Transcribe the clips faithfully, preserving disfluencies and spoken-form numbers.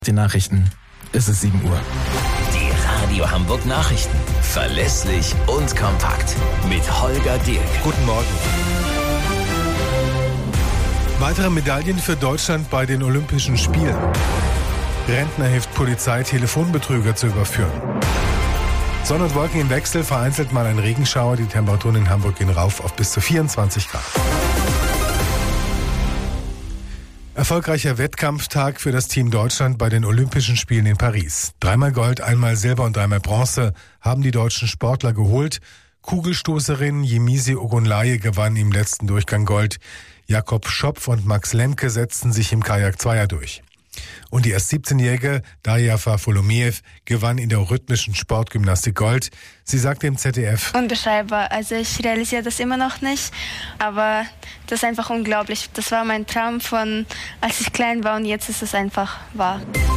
Die Nachrichten. Es ist sieben Uhr. Die Radio Hamburg Nachrichten. Verlässlich und kompakt. Mit Holger Dirk. Guten Morgen. Weitere Medaillen für Deutschland bei den Olympischen Spielen. Rentner hilft Polizei, Telefonbetrüger zu überführen. Sonne und Wolken im Wechsel, vereinzelt mal ein Regenschauer. Die Temperaturen in Hamburg gehen rauf auf bis zu vierundzwanzig Grad. Erfolgreicher Wettkampftag für das Team Deutschland bei den Olympischen Spielen in Paris. Dreimal Gold, einmal Silber und dreimal Bronze haben die deutschen Sportler geholt. Kugelstoßerin Yemisi Ogunlaye gewann im letzten Durchgang Gold. Jakob Schopf und Max Lemke setzten sich im Kajak-Zweier durch. Und die erst siebzehnjährige Darja Farfolomeev gewann in der rhythmischen Sportgymnastik Gold. Sie sagte im Z D F: Unbeschreibbar. Also ich realisiere das immer noch nicht, aber das ist einfach unglaublich. Das war mein Traum von, als ich klein war, und jetzt ist es einfach wahr.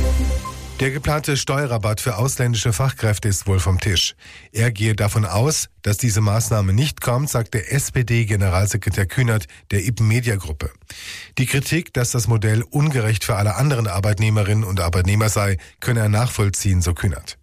Der geplante Steuerrabatt für ausländische Fachkräfte ist wohl vom Tisch. Er gehe davon aus, dass diese Maßnahme nicht kommt, sagte S P D-Generalsekretär Kühnert der Ippen-Media-Gruppe. Die Kritik, dass das Modell ungerecht für alle anderen Arbeitnehmerinnen und Arbeitnehmer sei, könne er nachvollziehen, so Kühnert.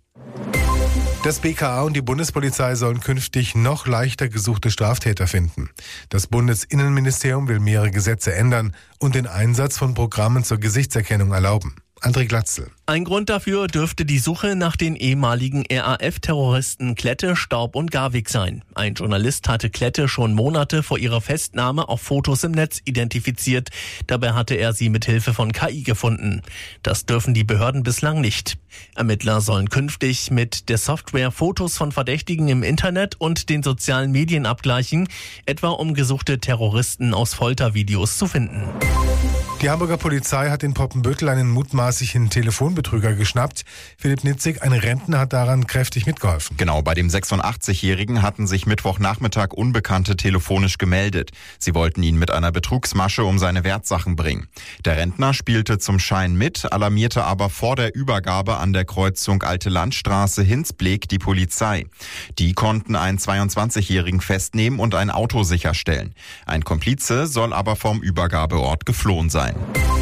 Das B K A und die Bundespolizei sollen künftig noch leichter gesuchte Straftäter finden. Das Bundesinnenministerium will mehrere Gesetze ändern und den Einsatz von Programmen zur Gesichtserkennung erlauben. André Glatzel. Ein Grund dafür dürfte die Suche nach den ehemaligen R A F-Terroristen Klette, Staub und Garwig sein. Ein Journalist hatte Klette schon Monate vor ihrer Festnahme auf Fotos im Netz identifiziert. Dabei hatte er sie mit Hilfe von K I gefunden. Das dürfen die Behörden bislang nicht. Ermittler sollen künftig mit der Software Fotos von Verdächtigen im Internet und den sozialen Medien abgleichen, etwa um gesuchte Terroristen aus Foltervideos zu finden. Die Hamburger Polizei hat in Poppenbüttel einen mutmaßlichen Telefonbetrüger geschnappt. Philipp Nitzig, ein Rentner, hat daran kräftig mitgeholfen. Genau, bei dem sechsundachtzig-Jährigen hatten sich Mittwochnachmittag Unbekannte telefonisch gemeldet. Sie wollten ihn mit einer Betrugsmasche um seine Wertsachen bringen. Der Rentner spielte zum Schein mit, alarmierte aber vor der Übergabe an der Kreuzung Alte Landstraße Hinsbleek die Polizei. Die konnten einen zweiundzwanzigjährigen festnehmen und ein Auto sicherstellen. Ein Komplize soll aber vom Übergabeort geflohen sein.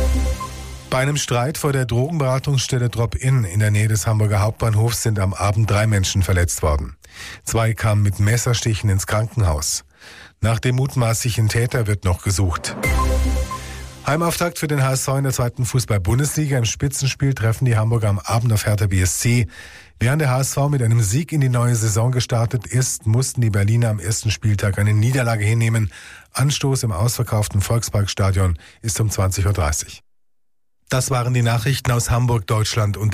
Bei einem Streit vor der Drogenberatungsstelle Drop-In in der Nähe des Hamburger Hauptbahnhofs sind am Abend drei Menschen verletzt worden. Zwei kamen mit Messerstichen ins Krankenhaus. Nach dem mutmaßlichen Täter wird noch gesucht. Heimauftakt für den H S V in der zweiten Fußball-Bundesliga. Im Spitzenspiel treffen die Hamburger am Abend auf Hertha B S C. Während der H S V mit einem Sieg in die neue Saison gestartet ist, mussten die Berliner am ersten Spieltag eine Niederlage hinnehmen. Anstoß im ausverkauften Volksparkstadion ist um zwanzig Uhr dreißig. Das waren die Nachrichten aus Hamburg, Deutschland und